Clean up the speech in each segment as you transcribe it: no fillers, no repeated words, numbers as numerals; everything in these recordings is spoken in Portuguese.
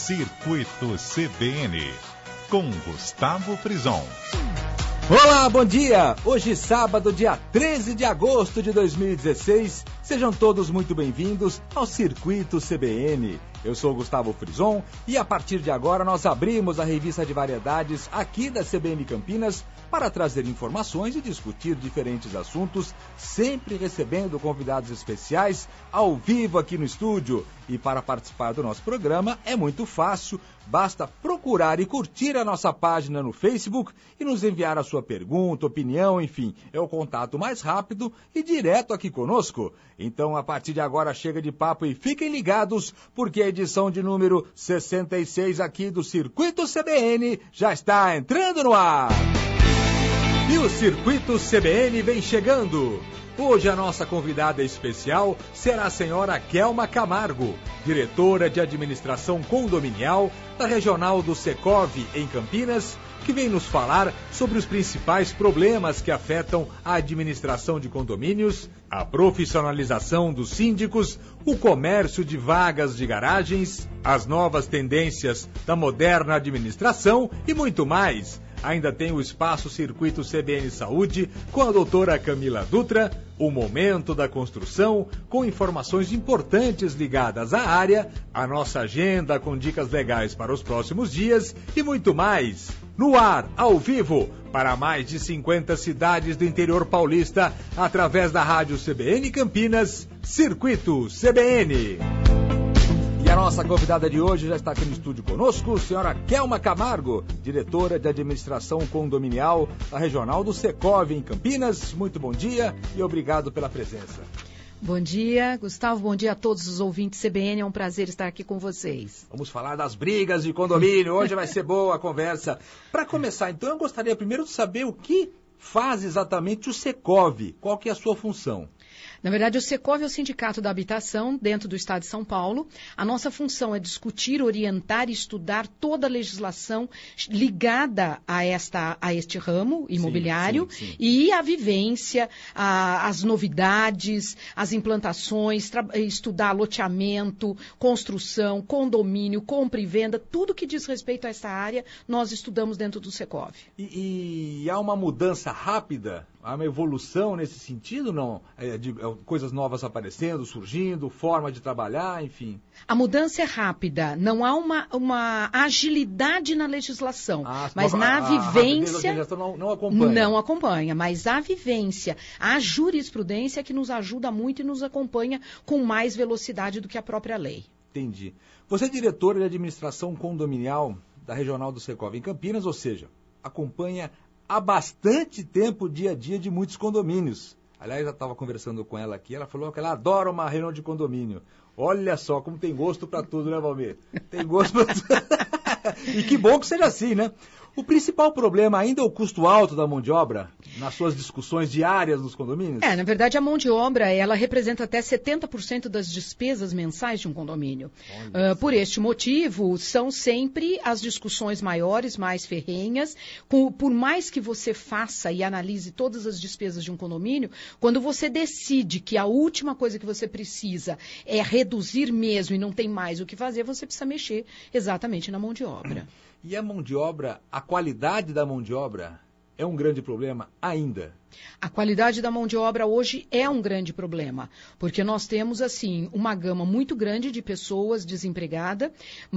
Circuito CBN, com Gustavo Frison. Olá, bom dia! Hoje, sábado, dia 13 de agosto de 2016. Sejam todos muito bem-vindos ao Circuito CBN. Eu sou Gustavo Frison e a partir de agora nós abrimos a revista de variedades aqui da CBN Campinas para trazer informações e discutir diferentes assuntos, sempre recebendo convidados especiais ao vivo aqui no estúdio. E para participar do nosso programa é muito fácil, basta procurar e curtir a nossa página no Facebook e nos enviar a sua pergunta, opinião, enfim, é o contato mais rápido e direto aqui conosco. Então, a partir de agora, chega de papo e fiquem ligados, porque a edição de número 66 aqui do Circuito CBN já está entrando no ar. E o Circuito CBN vem chegando. Hoje a nossa convidada especial será a senhora Kelma Camargo, diretora de administração condominial da Regional do Secov em Campinas, que vem nos falar sobre os principais problemas que afetam a administração de condomínios, a profissionalização dos síndicos, o comércio de vagas de garagens, as novas tendências da moderna administração e muito mais. Ainda tem o Espaço Circuito CBN Saúde com a doutora Camila Dutra, o Momento da Construção, com informações importantes ligadas à área, a nossa agenda com dicas legais para os próximos dias e muito mais. No ar, ao vivo, para mais de 50 cidades do interior paulista, através da Rádio CBN Campinas, Circuito CBN. E a nossa convidada de hoje já está aqui no estúdio conosco, senhora Kelma Camargo, diretora de administração condominial da Regional do Secov em Campinas. Muito bom dia e obrigado pela presença. Bom dia, Gustavo, bom dia a todos os ouvintes CBN, é um prazer estar aqui com vocês. Vamos falar das brigas de condomínio, hoje vai ser boa a conversa. Para começar, então, eu gostaria primeiro de saber o que faz exatamente o Secov, qual que é a sua função? Na verdade, o Secov é o Sindicato da Habitação dentro do Estado de São Paulo. A nossa função é discutir, orientar e estudar toda a legislação ligada a este ramo imobiliário, sim. E a vivência, as novidades, as implantações, estudar loteamento, construção, condomínio, compra e venda, tudo que diz respeito a esta área, nós estudamos dentro do Secov. E há uma mudança rápida? Há uma evolução nesse sentido, não? Coisas novas aparecendo, surgindo, forma de trabalhar, enfim. A mudança é rápida, não há uma agilidade na legislação, mas na vivência... A legislação não acompanha. Não acompanha, mas a vivência, a jurisprudência que nos ajuda muito e nos acompanha com mais velocidade do que a própria lei. Entendi. Você é diretora de administração condominial da Regional do Secov em Campinas, ou seja, acompanha há bastante tempo o dia a dia de muitos condomínios. Aliás, eu estava conversando com ela aqui, ela falou que ela adora uma reunião de condomínio. Olha só como tem gosto para tudo, né, Valmir? Tem gosto para tudo. E que bom que seja assim, né? O principal problema ainda é o custo alto da mão de obra nas suas discussões diárias nos condomínios? Na verdade, a mão de obra, ela representa até 70% das despesas mensais de um condomínio. Por este motivo, são sempre as discussões maiores, mais ferrenhas. Por mais que você faça e analise todas as despesas de um condomínio, quando você decide que a última coisa que você precisa é reduzir mesmo e não tem mais o que fazer, você precisa mexer exatamente na mão de obra. E a mão de obra, a qualidade da mão de obra é um grande problema ainda? A qualidade da mão de obra hoje é um grande problema, porque nós temos, assim, uma gama muito grande de pessoas desempregadas,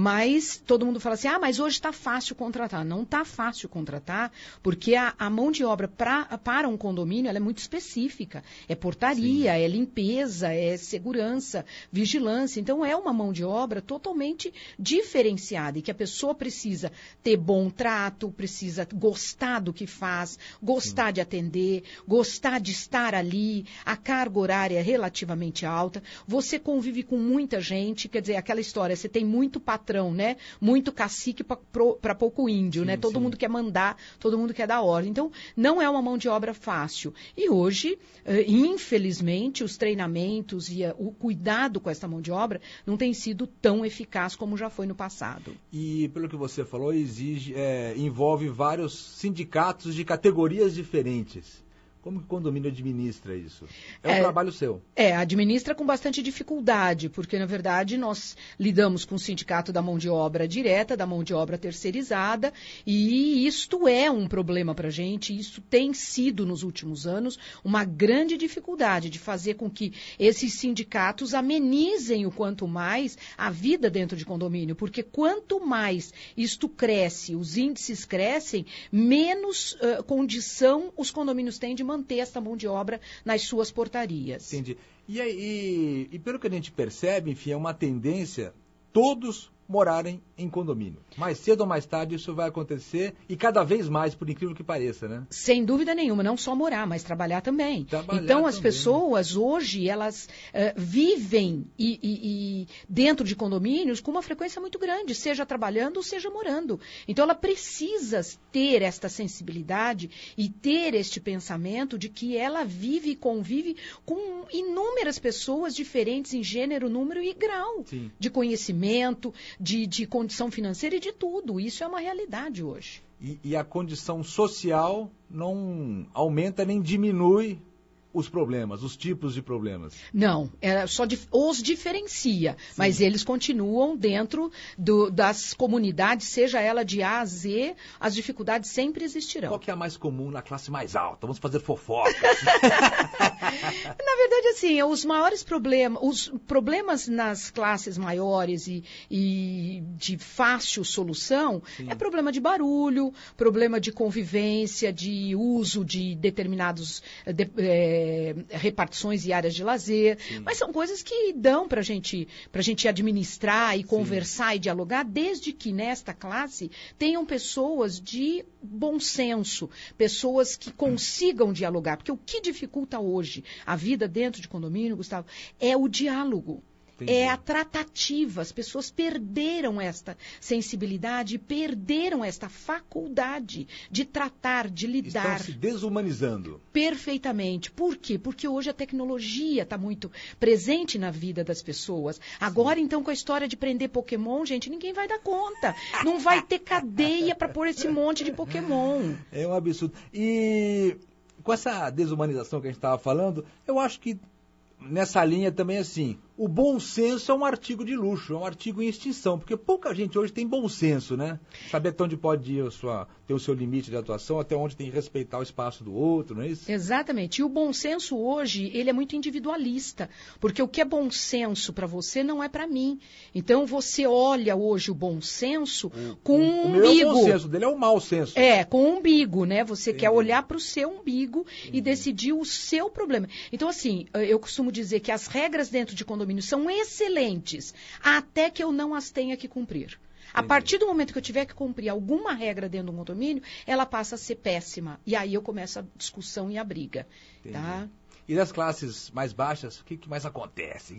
mas todo mundo fala assim, mas hoje está fácil contratar. Não está fácil contratar, porque a mão de obra para um condomínio ela é muito específica. É portaria, sim, é limpeza, é segurança, vigilância. Então, é uma mão de obra totalmente diferenciada e que a pessoa precisa ter bom trato, precisa gostar do que faz, gostar, sim, de atender, gostar de estar ali, a carga horária é relativamente alta, você convive com muita gente, quer dizer, aquela história, você tem muito patrão, né? Muito cacique para pouco índio, sim, né? Todo, sim, mundo quer mandar, todo mundo quer dar ordem. Então, não é uma mão de obra fácil. E hoje, infelizmente, os treinamentos e o cuidado com essa mão de obra não tem sido tão eficaz como já foi no passado. E, pelo que você falou, envolve vários sindicatos de categorias diferentes. Como que o condomínio administra isso? É um trabalho seu. Administra com bastante dificuldade, porque, na verdade, nós lidamos com o sindicato da mão de obra direta, da mão de obra terceirizada, e isto é um problema para a gente, isso tem sido, nos últimos anos, uma grande dificuldade de fazer com que esses sindicatos amenizem o quanto mais a vida dentro de condomínio, porque quanto mais isto cresce, os índices crescem, menos condição os condomínios têm de manter essa mão de obra nas suas portarias. Entendi. E pelo que a gente percebe, enfim, é uma tendência todos morarem em condomínio. Mais cedo ou mais tarde isso vai acontecer e cada vez mais, por incrível que pareça, né? Sem dúvida nenhuma, não só morar, mas trabalhar também. Então as pessoas hoje, elas vivem dentro de condomínios com uma frequência muito grande, seja trabalhando ou seja morando. Então ela precisa ter esta sensibilidade e ter este pensamento de que ela vive e convive com inúmeras pessoas diferentes em gênero, número e grau. Sim. De conhecimento, de condição financeira e de tudo. Isso é uma realidade hoje. E a condição social não aumenta nem diminui os problemas, os tipos de problemas? Não, só os diferencia, sim, mas eles continuam dentro das comunidades, seja ela de A a Z, as dificuldades sempre existirão. Qual que é a mais comum na classe mais alta? Vamos fazer fofocas. Na verdade, assim, os maiores problemas, os problemas nas classes maiores e de fácil solução, sim, é problema de barulho, problema de convivência, de uso de determinados repartições e áreas de lazer, sim, mas são coisas que dão para a gente administrar e conversar, sim, e dialogar, desde que nesta classe tenham pessoas de bom senso, pessoas que consigam dialogar, porque o que dificulta hoje a vida dentro de condomínio, Gustavo, é o diálogo. Entendi. É a tratativa. As pessoas perderam esta sensibilidade, perderam esta faculdade de tratar, de lidar. Estão se desumanizando. Perfeitamente. Por quê? Porque hoje a tecnologia está muito presente na vida das pessoas. Agora, sim, então, com a história de prender Pokémon, gente, ninguém vai dar conta. Não vai ter cadeia para pôr esse monte de Pokémon. É um absurdo. E com essa desumanização que a gente estava falando, eu acho que nessa linha também, assim, o bom senso é um artigo de luxo, é um artigo em extinção, porque pouca gente hoje tem bom senso, né? Saber até onde pode ir ter o seu limite de atuação, até onde tem que respeitar o espaço do outro, não é isso? Exatamente. E o bom senso hoje, ele é muito individualista, porque o que é bom senso para você não é para mim. Então você olha hoje o bom senso com um umbigo. O meu bom senso, dele é o mau senso. Com o umbigo, né? Você quer olhar para o seu umbigo e decidir o seu problema. Então, assim, eu costumo dizer que as regras dentro de condomínio são excelentes, até que eu não as tenha que cumprir. A partir do momento que eu tiver que cumprir alguma regra dentro do condomínio, ela passa a ser péssima. E aí eu começo a discussão e a briga. Tá? E das classes mais baixas, o que mais acontece?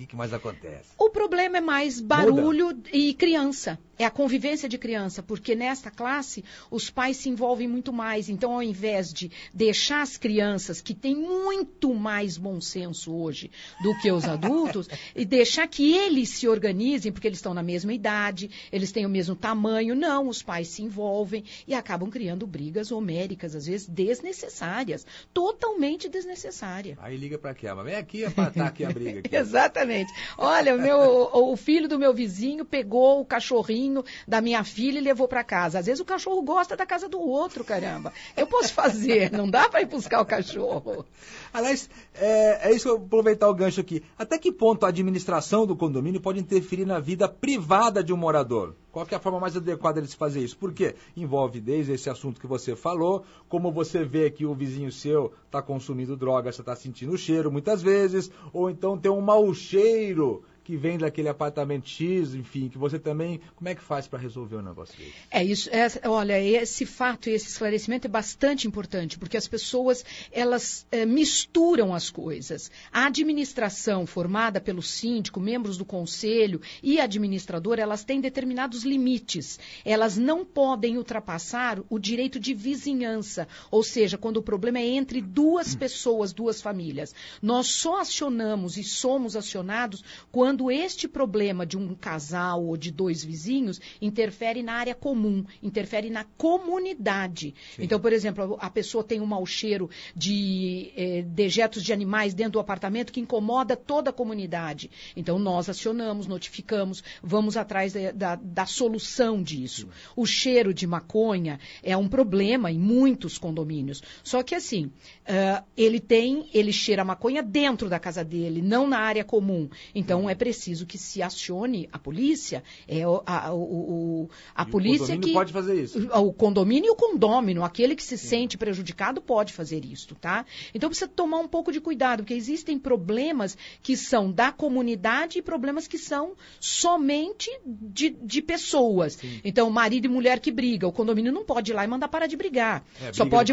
O problema é mais barulho e criança. É a convivência de criança, porque nesta classe os pais se envolvem muito mais. Então, ao invés de deixar as crianças, que têm muito mais bom senso hoje do que os adultos, e deixar que eles se organizem, porque eles estão na mesma idade, eles têm o mesmo tamanho, não, os pais se envolvem e acabam criando brigas homéricas, às vezes desnecessárias, totalmente desnecessárias. Aí liga para cá, mas vem aqui para tá aqui a briga. Aqui. Exatamente. Olha, o filho do meu vizinho pegou o cachorrinho da minha filha e levou para casa. Às vezes o cachorro gosta da casa do outro, caramba. Eu posso fazer, não dá para ir buscar o cachorro. Aliás, é isso que eu vou aproveitar o gancho aqui. Até que ponto a administração do condomínio pode interferir na vida privada de um morador? Qual que é a forma mais adequada de se fazer isso? Porque envolve desde esse assunto que você falou, como você vê que o vizinho seu está consumindo droga, você está sentindo o cheiro muitas vezes, ou então tem um mau cheiro que vem daquele apartamento X, enfim, que você também... Como é que faz para resolver o negócio desse? Olha, esse fato e esse esclarecimento é bastante importante, porque as pessoas, elas misturam as coisas. A administração formada pelo síndico, membros do conselho e administrador, elas têm determinados limites. Elas não podem ultrapassar o direito de vizinhança, ou seja, quando o problema é entre duas pessoas, duas famílias. Nós só acionamos e somos acionados quando quando este problema de um casal ou de 2 vizinhos interfere na área comum, interfere na comunidade. Sim. Então, por exemplo, a pessoa tem um mau cheiro de dejetos de animais dentro do apartamento que incomoda toda a comunidade. Então, nós acionamos, notificamos, vamos atrás da solução disso. Sim. O cheiro de maconha é um problema em muitos condomínios. Só que assim, ele cheira a maconha dentro da casa dele, não na área comum. Então é preciso que se acione a polícia. A polícia que pode fazer isso. O condomínio e o condômino, aquele que se sente prejudicado pode fazer isso, tá? Então precisa tomar um pouco de cuidado, porque existem problemas que são da comunidade e problemas que são somente de pessoas. Sim. Então, marido e mulher que brigam, o condomínio não pode ir lá e mandar parar de brigar. Só pode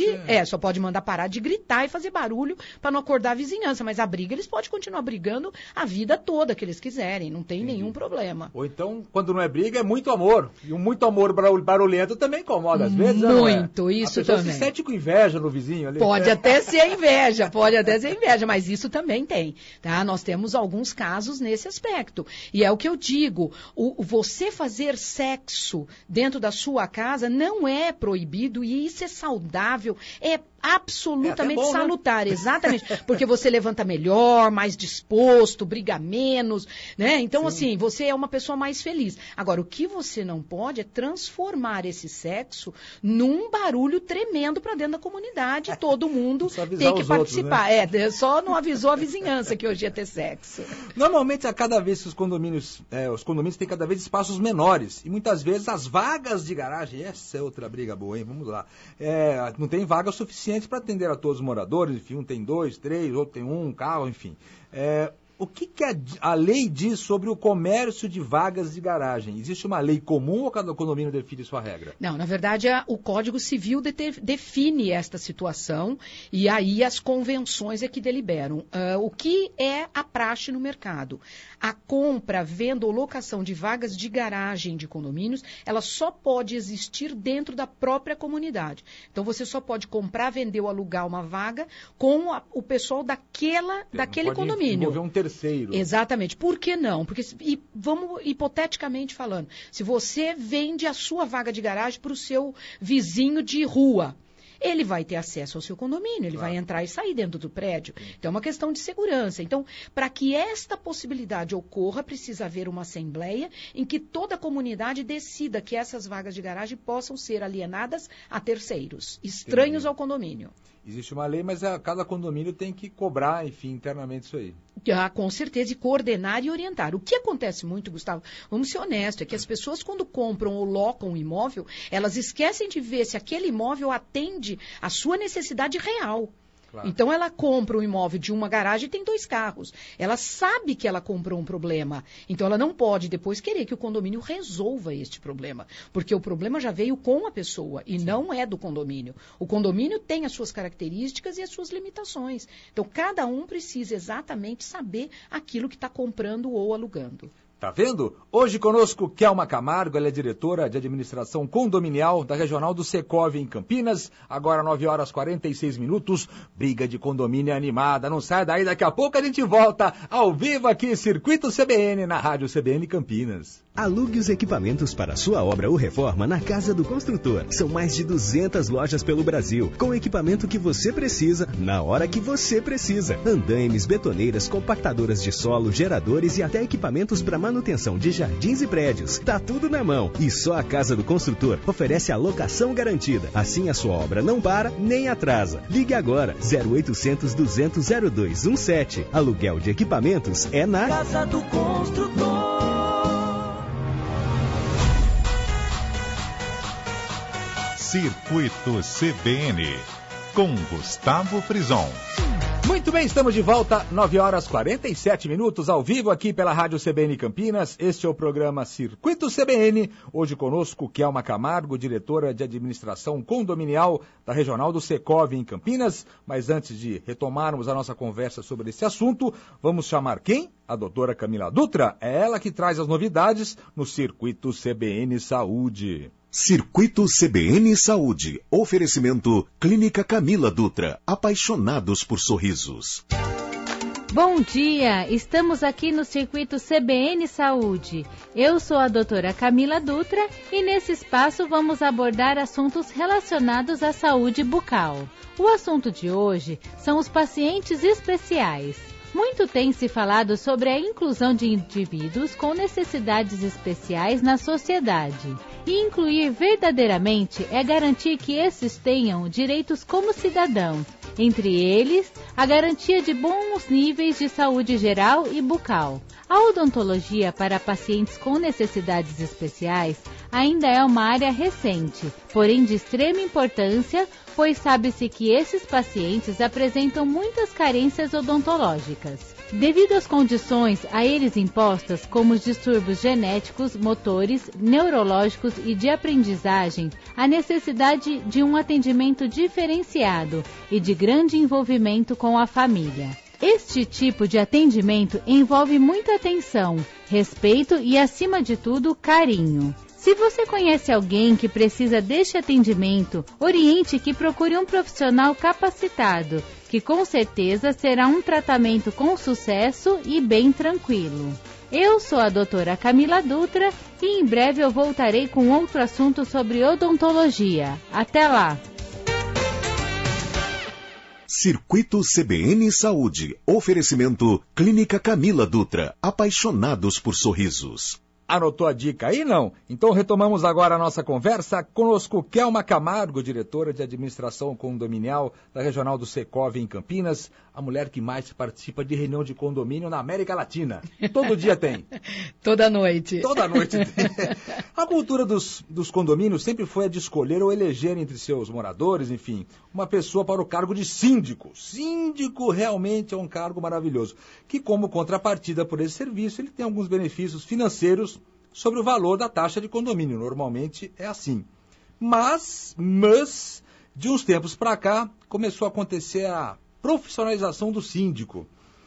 mandar parar de gritar e fazer barulho para não acordar a vizinhança. Mas a briga, eles podem continuar brigando a vida toda que eles quiserem. Não tem nenhum problema. Ou então, quando não é briga, é muito amor. E um muito amor barulhento também incomoda às vezes. Muito, isso também. A pessoa se sente com inveja no vizinho ali. Pode até ser inveja, mas isso também tem. Tá? Nós temos alguns casos nesse aspecto. E é o que eu digo, você fazer sexo dentro da sua casa não é proibido e isso é saudável, é absolutamente salutar, né? Exatamente, porque você levanta melhor, mais disposto, briga menos, né? Então, assim, você é uma pessoa mais feliz. Agora, o que você não pode é transformar esse sexo num barulho tremendo para dentro da comunidade, todo mundo tem que participar. Outros, né? Só não avisou a vizinhança que hoje ia ter sexo. Normalmente, a cada vez que os condomínios têm cada vez espaços menores, e muitas vezes as vagas de garagem, essa é outra briga boa, hein? Vamos lá. Não tem vaga suficiente para atender a todos os moradores, enfim, um tem 2, 3, outro tem um carro, enfim. O que a lei diz sobre o comércio de vagas de garagem? Existe uma lei comum ou cada condomínio define sua regra? Não, na verdade, o Código Civil define esta situação e aí as convenções é que deliberam. O que é a praxe no mercado? A compra, venda ou locação de vagas de garagem de condomínios, ela só pode existir dentro da própria comunidade. Então, você só pode comprar, vender ou alugar uma vaga com o pessoal daquele condomínio. Um terceiro. Exatamente. Por que não? Porque, vamos hipoteticamente falando, se você vende a sua vaga de garagem para o seu vizinho de rua, ele vai ter acesso ao seu condomínio, ele vai entrar e sair dentro do prédio. Então, é uma questão de segurança. Então, para que esta possibilidade ocorra, precisa haver uma assembleia em que toda a comunidade decida que essas vagas de garagem possam ser alienadas a terceiros, estranhos ao condomínio. Existe uma lei, mas cada condomínio tem que cobrar, enfim, internamente isso aí. Com certeza, e coordenar e orientar. O que acontece muito, Gustavo, vamos ser honestos, é que as pessoas quando compram ou locam um imóvel, elas esquecem de ver se aquele imóvel atende à sua necessidade real. Claro. Então, ela compra um imóvel de uma garagem e tem 2 carros. Ela sabe que ela comprou um problema. Então, ela não pode depois querer que o condomínio resolva este problema. Porque o problema já veio com a pessoa e não é do condomínio. O condomínio tem as suas características e as suas limitações. Então, cada um precisa exatamente saber aquilo que está comprando ou alugando. Tá vendo? Hoje conosco Kelma Camargo, ela é diretora de administração condominial da Regional do Secov em Campinas. Agora 9h46. Briga de condomínio animada. Não sai daí, daqui a pouco a gente volta ao vivo aqui, Circuito CBN, na Rádio CBN Campinas. Alugue os equipamentos para sua obra ou reforma na Casa do Construtor. São mais de 200 lojas pelo Brasil, com o equipamento que você precisa, na hora que você precisa. Andaimes, betoneiras, compactadoras de solo, geradores e até equipamentos para manutenção de jardins e prédios. Tá tudo na mão. E só a Casa do Construtor oferece a locação garantida. Assim a sua obra não para nem atrasa. Ligue agora, 0800 200 0217. Aluguel de equipamentos é na Casa do Construtor. Circuito CBN, com Gustavo Frison. Muito bem, estamos de volta, 9h47, ao vivo aqui pela Rádio CBN Campinas. Este é o programa Circuito CBN. Hoje conosco, Kelma Camargo, diretora de administração condominial da Regional do Secov em Campinas. Mas antes de retomarmos a nossa conversa sobre esse assunto, vamos chamar quem? A doutora Camila Dutra. É ela que traz as novidades no Circuito CBN Saúde. Circuito CBN Saúde. Oferecimento Clínica Camila Dutra. Apaixonados por sorrisos. Bom dia, estamos aqui no Circuito CBN Saúde. Eu sou a doutora Camila Dutra e nesse espaço vamos abordar assuntos relacionados à saúde bucal. O assunto de hoje são os pacientes especiais. Muito tem se falado sobre a inclusão de indivíduos com necessidades especiais na sociedade. E incluir verdadeiramente é garantir que esses tenham direitos como cidadãos. Entre eles, a garantia de bons níveis de saúde geral e bucal. A odontologia para pacientes com necessidades especiais ainda é uma área recente, porém de extrema importância, pois sabe-se que esses pacientes apresentam muitas carências odontológicas. Devido às condições a eles impostas, como os distúrbios genéticos, motores, neurológicos e de aprendizagem, a necessidade de um atendimento diferenciado e de grande envolvimento com a família. Este tipo de atendimento envolve muita atenção, respeito e, acima de tudo, carinho. Se você conhece alguém que precisa deste atendimento, oriente que procure um profissional capacitado, que com certeza será um tratamento com sucesso e bem tranquilo. Eu sou a doutora Camila Dutra e em breve eu voltarei com outro assunto sobre odontologia. Até lá! Circuito CBN Saúde. Oferecimento Clínica Camila Dutra. Apaixonados por sorrisos. Anotou a dica aí, não? Então retomamos agora a nossa conversa. Conosco Kelma Camargo, diretora de administração condominial da Regional do Secov em Campinas, a mulher que mais participa de reunião de condomínio na América Latina. Todo dia tem. Toda noite. Toda noite tem. A cultura dos condomínios sempre foi a de escolher ou eleger entre seus moradores, enfim, uma pessoa para o cargo de síndico. Síndico realmente é um cargo maravilhoso, que como contrapartida por esse serviço, ele tem alguns benefícios financeiros sobre o valor da taxa de condomínio. Normalmente é assim. Mas de uns tempos para cá, começou a acontecer a profissionalização do síndico.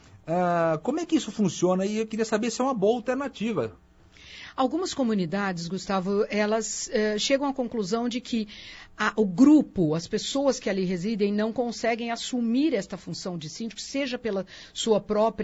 Como é que isso funciona? E eu queria saber se é uma boa alternativa. Algumas comunidades, Gustavo, elas chegam à conclusão de que o grupo, as pessoas que ali residem, não conseguem assumir esta função de síndico, seja pelo seu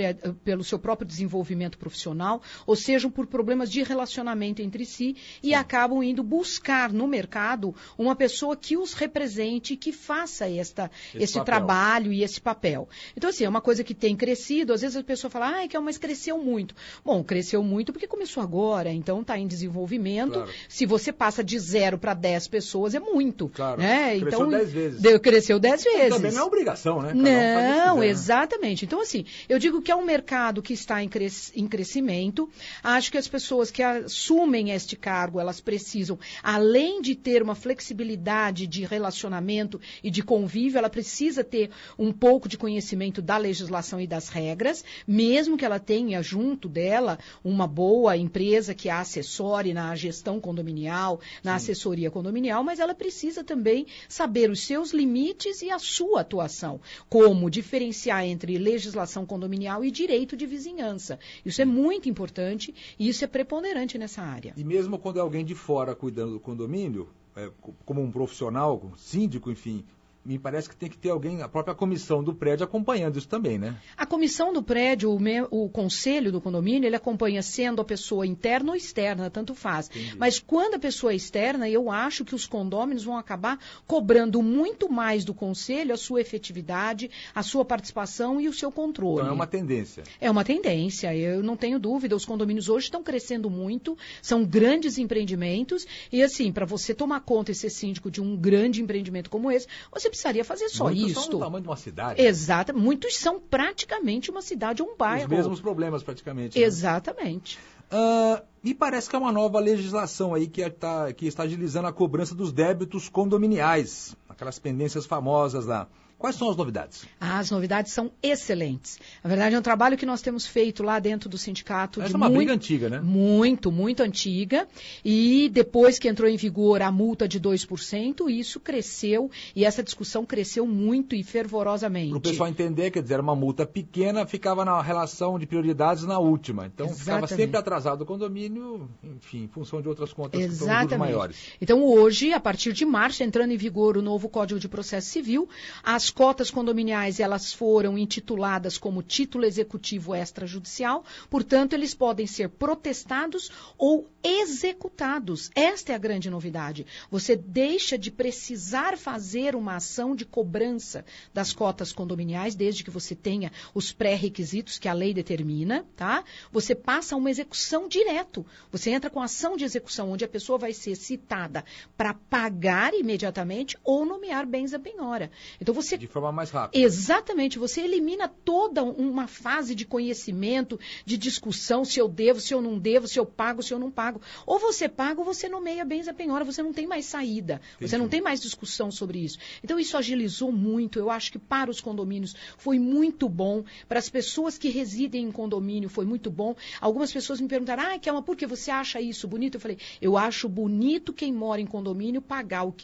próprio desenvolvimento profissional, ou seja por problemas de relacionamento entre si, e acabam indo buscar no mercado uma pessoa que os represente, que faça esse trabalho e esse papel. Então, assim, é uma coisa que tem crescido. Às vezes a pessoa fala, mas cresceu muito. Bom, cresceu muito porque começou agora, então está em desenvolvimento. Claro. Se você passa de 0 para 10 pessoas, é muito. Claro, né? Cresceu então, 10 vezes. Cresceu 10 vezes. Também não é obrigação, né? Não, exatamente. Então, assim, eu digo que é um mercado que está em crescimento. Acho que as pessoas que assumem este cargo, elas precisam, além de ter uma flexibilidade de relacionamento e de convívio, ela precisa ter um pouco de conhecimento da legislação e das regras, mesmo que ela tenha junto dela uma boa empresa que a assessore na gestão condominial, na assessoria condominial, mas ela precisa também saber os seus limites e a sua atuação, como diferenciar entre legislação condominial e direito de vizinhança. Isso é muito importante e isso é preponderante nessa área. E mesmo quando é alguém de fora cuidando do condomínio, como um profissional, como síndico, enfim, me parece que tem que ter alguém, a própria comissão do prédio acompanhando isso também, né? A comissão do prédio, o conselho do condomínio, ele acompanha sendo a pessoa interna ou externa, tanto faz. Entendi. Mas quando a pessoa é externa, eu acho que os condôminos vão acabar cobrando muito mais do conselho a sua efetividade, a sua participação e o seu controle. Então é uma tendência. É uma tendência, eu não tenho dúvida. Os condomínios hoje estão crescendo muito, são grandes empreendimentos e assim, para você tomar conta e ser síndico de um grande empreendimento como esse, você precisaria fazer só muitos isso. São do tamanho de uma cidade. Exato. Muitos são praticamente uma cidade ou um bairro. Os mesmos problemas praticamente. Né? Exatamente. Me parece que é uma nova legislação aí que está agilizando a cobrança dos débitos condominiais, aquelas pendências famosas lá. Quais são as novidades? As novidades são excelentes. Na verdade, é um trabalho que nós temos feito lá dentro do sindicato. Essa é uma briga antiga, né? Muito, muito antiga. E depois que entrou em vigor a multa de 2%, isso cresceu e essa discussão cresceu muito e fervorosamente. Para o pessoal entender, quer dizer, era uma multa pequena, ficava na relação de prioridades na última. Então, ficava sempre atrasado o condomínio, enfim, em função de outras contas que são juros maiores. Então, hoje, a partir de março, entrando em vigor o novo Código de Processo Civil, as As cotas condominiais, elas foram intituladas como título executivo extrajudicial, portanto, eles podem ser protestados ou executados. Esta é a grande novidade. Você deixa de precisar fazer uma ação de cobrança das cotas condominiais, desde que você tenha os pré-requisitos que a lei determina, tá? Você passa a uma execução direto. Você entra com ação de execução, onde a pessoa vai ser citada para pagar imediatamente ou nomear bens à penhora. Então você... De forma mais rápida. Exatamente. Você elimina toda uma fase de conhecimento, de discussão, se eu devo, se eu não devo, se eu pago, se eu não pago. Ou você paga ou você nomeia bens à penhora. Você não tem mais saída. Entendi. Você não tem mais discussão sobre isso. Então isso agilizou muito. Eu acho que para os condomínios foi muito bom. Para as pessoas que residem em condomínio foi muito bom. Algumas pessoas me perguntaram, Kelma, por que você acha isso bonito? Eu falei, eu acho bonito quem mora em condomínio pagar o que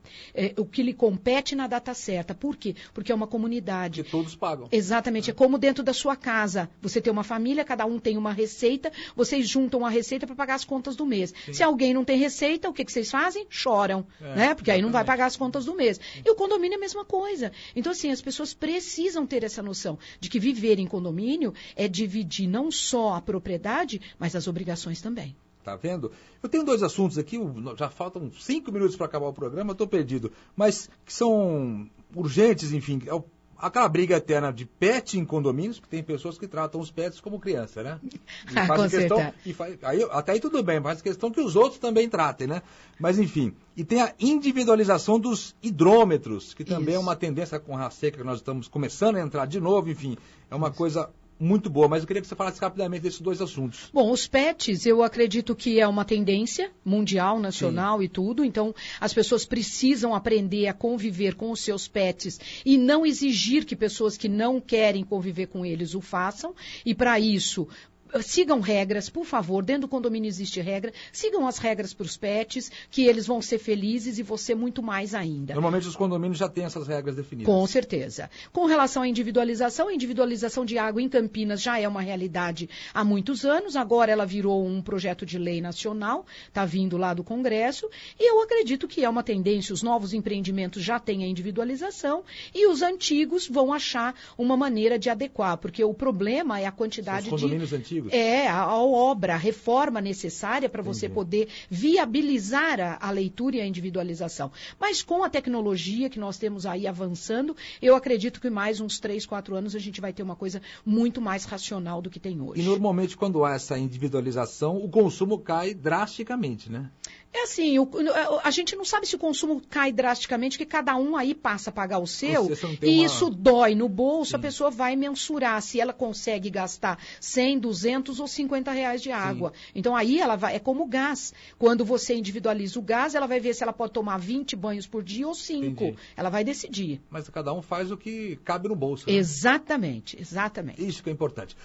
lhe compete na data certa. Por quê? Porque é uma comunidade. Que todos pagam. Exatamente. É como dentro da sua casa. Você tem uma família, cada um tem uma receita, vocês juntam a receita para pagar as contas do mês. Sim. Se alguém não tem receita, o que vocês fazem? Choram, né? Porque aí não vai pagar as contas do mês. E o condomínio é a mesma coisa. Então, assim, as pessoas precisam ter essa noção de que viver em condomínio é dividir não só a propriedade, mas as obrigações também. Tá vendo? Eu tenho 2 assuntos aqui, já faltam 5 minutos para acabar o programa, eu estou perdido, mas que são urgentes, enfim. Aquela briga eterna de pet em condomínios, porque tem pessoas que tratam os pets como criança, né? Com certeza. Até aí tudo bem, faz questão que os outros também tratem, né? Mas enfim, e tem a individualização dos hidrômetros, que também é uma tendência com a seca que nós estamos começando a entrar de novo, enfim, é uma coisa muito boa, mas eu queria que você falasse rapidamente desses 2 assuntos. Bom, os pets, eu acredito que é uma tendência mundial, nacional e tudo, então as pessoas precisam aprender a conviver com os seus pets e não exigir que pessoas que não querem conviver com eles o façam, e para isso... Sigam regras, por favor, dentro do condomínio existe regra, sigam as regras para os pets, que eles vão ser felizes e você muito mais ainda. Normalmente os condomínios já têm essas regras definidas. Com certeza. Com relação à individualização, a individualização de água em Campinas já é uma realidade há muitos anos, agora ela virou um projeto de lei nacional, está vindo lá do Congresso, e eu acredito que é uma tendência, os novos empreendimentos já têm a individualização e os antigos vão achar uma maneira de adequar, porque o problema é a quantidade de... Os condomínios antigos? A obra, a reforma necessária para você poder viabilizar a leitura e a individualização. Mas com a tecnologia que nós temos aí avançando, eu acredito que mais uns 3, 4 anos a gente vai ter uma coisa muito mais racional do que tem hoje. E normalmente quando há essa individualização, o consumo cai drasticamente, né? É assim, a gente não sabe se o consumo cai drasticamente, porque cada um aí passa a pagar o seu, e isso dói no bolso. Sim. A pessoa vai mensurar se ela consegue gastar 100, 200 ou 50 reais de água. Sim. Então aí ela vai, é como o gás. Quando você individualiza o gás, ela vai ver se ela pode tomar 20 banhos por dia ou 5. Entendi. Ela vai decidir. Mas cada um faz o que cabe no bolso. Né? Exatamente, exatamente. Isso que é importante.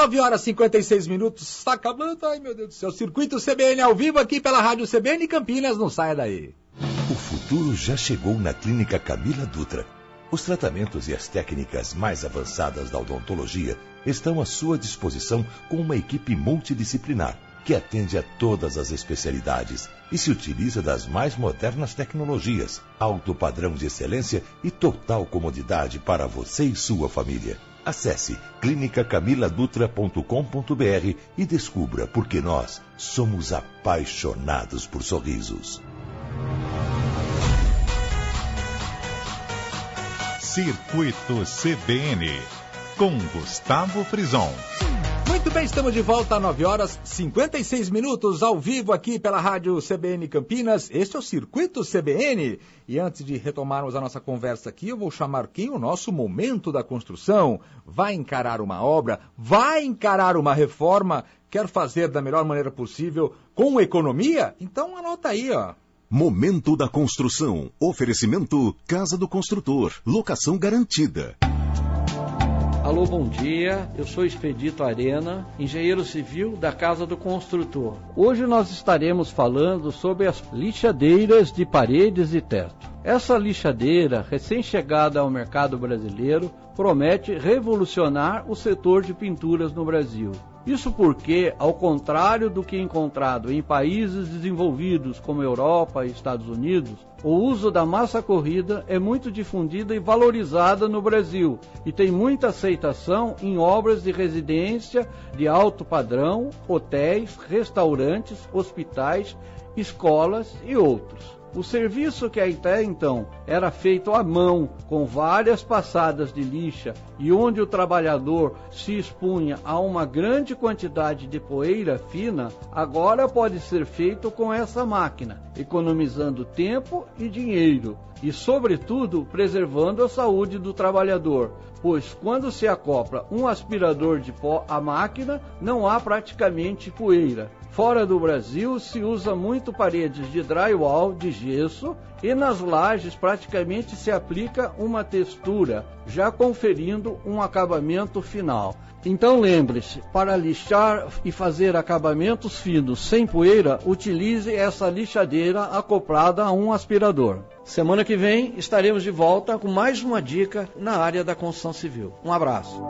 9h56, está acabando, ai meu Deus do céu, Circuito CBN ao vivo aqui pela Rádio CBN Campinas, não saia daí. O futuro já chegou na Clínica Camila Dutra. Os tratamentos e as técnicas mais avançadas da odontologia estão à sua disposição com uma equipe multidisciplinar que atende a todas as especialidades e se utiliza das mais modernas tecnologias, alto padrão de excelência e total comodidade para você e sua família. Acesse clinicacamiladutra.com.br e descubra porque nós somos apaixonados por sorrisos. Circuito CBN, com Gustavo Frison. Muito bem, estamos de volta a 9h56, ao vivo aqui pela Rádio CBN Campinas. Este é o Circuito CBN. E antes de retomarmos a nossa conversa aqui, eu vou chamar quem? O nosso momento da construção. Vai encarar uma obra, vai encarar uma reforma, quer fazer da melhor maneira possível, com economia? Então anota aí, ó. Momento da construção. Oferecimento Casa do Construtor. Locação garantida. Alô, bom dia. Eu sou Expedito Arena, engenheiro civil da Casa do Construtor. Hoje nós estaremos falando sobre as lixadeiras de paredes e teto. Essa lixadeira, recém-chegada ao mercado brasileiro, promete revolucionar o setor de pinturas no Brasil. Isso porque, ao contrário do que é encontrado em países desenvolvidos como Europa e Estados Unidos, o uso da massa corrida é muito difundida e valorizada no Brasil e tem muita aceitação em obras de residência de alto padrão, hotéis, restaurantes, hospitais, escolas e outros. O serviço que até então era feito à mão, com várias passadas de lixa e onde o trabalhador se expunha a uma grande quantidade de poeira fina, agora pode ser feito com essa máquina, economizando tempo e dinheiro e, sobretudo, preservando a saúde do trabalhador, pois quando se acopla um aspirador de pó à máquina, não há praticamente poeira. Fora do Brasil, se usa muito paredes de drywall, de gesso, e nas lajes praticamente se aplica uma textura, já conferindo um acabamento final. Então lembre-se, para lixar e fazer acabamentos finos sem poeira, utilize essa lixadeira acoplada a um aspirador. Semana que vem estaremos de volta com mais uma dica na área da construção civil. Um abraço.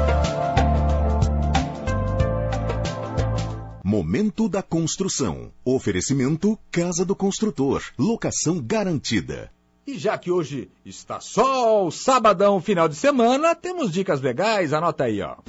Momento da construção. Oferecimento Casa do Construtor. Locação garantida. E já que hoje está sol, sabadão, final de semana, temos dicas legais, anota aí, ó.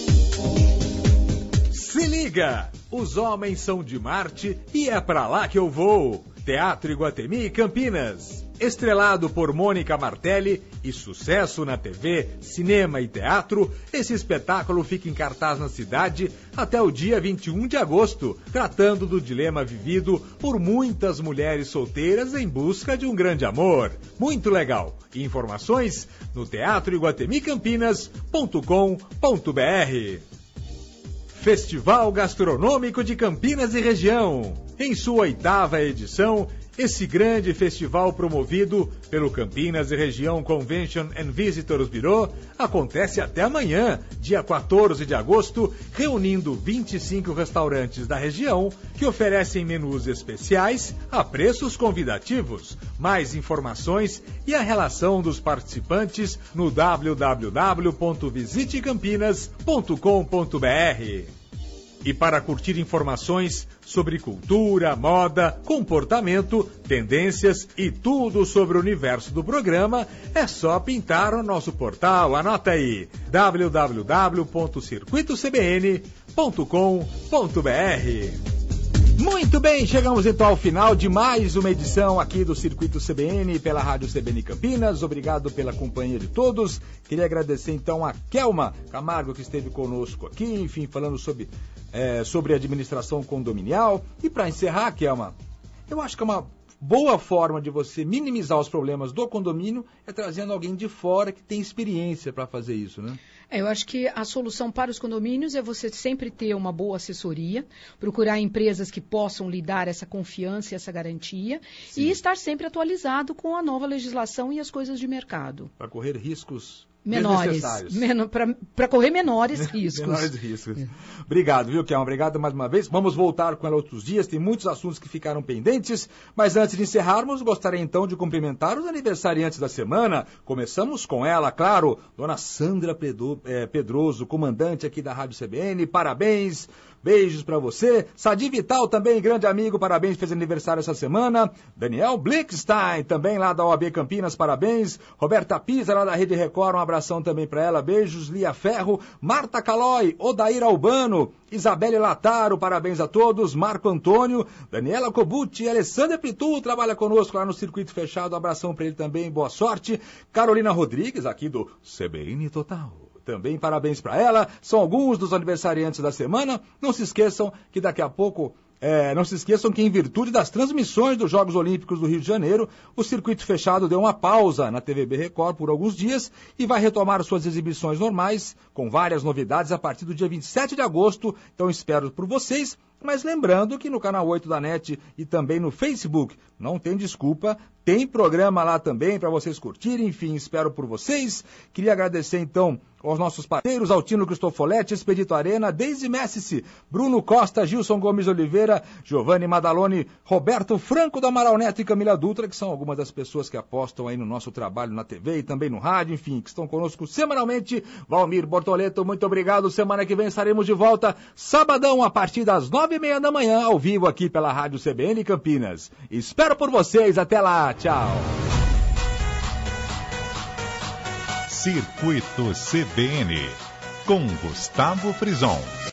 Se liga! Os homens são de Marte e é pra lá que eu vou. Teatro Iguatemi, Campinas. Estrelado por Mônica Martelli e sucesso na TV, cinema e teatro, esse espetáculo fica em cartaz na cidade até o dia 21 de agosto, tratando do dilema vivido por muitas mulheres solteiras em busca de um grande amor. Muito legal. Informações no teatroiguatemicampinas.com.br. Festival Gastronômico de Campinas e Região. Em sua 8ª edição, esse grande festival promovido pelo Campinas e Região Convention and Visitors Bureau acontece até amanhã, dia 14 de agosto, reunindo 25 restaurantes da região que oferecem menus especiais a preços convidativos. Mais informações e a relação dos participantes no www.visitecampinas.com.br. E para curtir informações sobre cultura, moda, comportamento, tendências e tudo sobre o universo do programa, é só pintar o nosso portal. Anota aí, www.circuitocbn.com.br. Muito bem, chegamos então ao final de mais uma edição aqui do Circuito CBN pela Rádio CBN Campinas. Obrigado pela companhia de todos. Queria agradecer então a Kelma Camargo que esteve conosco aqui, enfim, falando sobre administração condominial. E para encerrar, Kelma, eu acho que é uma boa forma de você minimizar os problemas do condomínio é trazendo alguém de fora que tem experiência para fazer isso, né? Eu acho que a solução para os condomínios é você sempre ter uma boa assessoria, procurar empresas que possam lhe dar essa confiança e essa garantia. Sim. E estar sempre atualizado com a nova legislação e as coisas de mercado. Para correr riscos menores, para correr menores riscos. Menores riscos. Obrigado, viu, Kelma? Obrigado mais uma vez. Vamos voltar com ela outros dias, tem muitos assuntos que ficaram pendentes, mas antes de encerrarmos, gostaria então de cumprimentar os aniversariantes da semana. Começamos com ela, claro, dona Sandra Pedroso, comandante aqui da Rádio CBN, parabéns. Beijos para você. Sadi Vital também, grande amigo, parabéns, fez aniversário essa semana. Daniel Blickstein, também lá da OAB Campinas, parabéns. Roberta Pisa, lá da Rede Record, um abração também para ela. Beijos. Lia Ferro, Marta Calói, Odair Albano, Isabelle Lataro, parabéns a todos. Marco Antônio, Daniela Cobucci, Alessandra Pitu, trabalha conosco lá no Circuito Fechado, um abração para ele também, boa sorte. Carolina Rodrigues, aqui do CBN Total. Também parabéns para ela, são alguns dos aniversariantes da semana. Não se esqueçam que daqui a pouco, que em virtude das transmissões dos Jogos Olímpicos do Rio de Janeiro, o Circuito Fechado deu uma pausa na TVB Record por alguns dias e vai retomar suas exibições normais, com várias novidades a partir do dia 27 de agosto. Então espero por vocês Mas lembrando que no canal 8 da NET e também no Facebook, não tem desculpa, tem programa lá também para vocês curtirem. Enfim, espero por vocês. Queria agradecer então aos nossos parceiros, Altino Cristofoletti, Expedito Arena, Deise Messici, Bruno Costa, Gilson Gomes Oliveira, Giovanni Madaloni, Roberto Franco do Amaral Neto e Camila Dutra, que são algumas das pessoas que apostam aí no nosso trabalho na TV e também no rádio, enfim, que estão conosco semanalmente. Valmir Bortoleto, muito obrigado. Semana que vem estaremos de volta, sabadão, a partir das 9h30 da manhã, ao vivo aqui pela Rádio CBN Campinas. Espero por vocês. Até lá. Tchau. Circuito CBN, com Gustavo Frison.